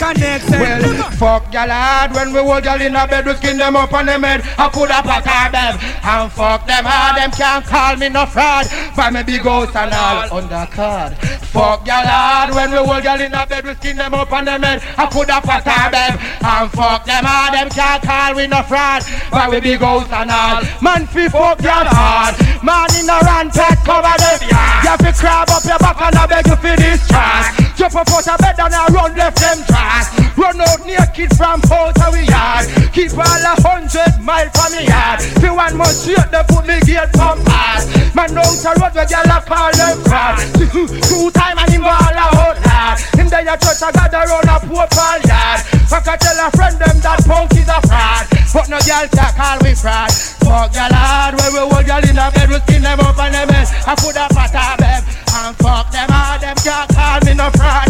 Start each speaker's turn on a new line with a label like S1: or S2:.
S1: connect.
S2: Well, fuck y'all hard when we hold y'all in a bed, we skin them up on them head. I put up a car them and fuck them hard. Them can't call me no fraud. Buy me big house and all undercard. Fuck y'all hard when we hold y'all in a bed, we skin them up on them head. I put up a car them and fuck them hard. Them can't call me no fraud. Buy me big house and all. Man fi fuck y'all hard. Man in a run pet cover them. You have to crab up your back and I beg you for this track. Jump up out of bed and I run left them track. Run out naked from out of we yard. Keep all 100 miles from me yard. Fi 1 month straight they put me gate pump hard. Man out the road where y'all a call them fraud. 2 times and him go all out hard. Him there your church I got around a poor pal yard. Fuck I tell a friend them that punk is a fraud. But no girl can call we fraud. Fuck y'all hard when we hold y'all in a bed. We skin them up on them head. I put a fat a bed and fuck them hard. Them can't call me no fraud.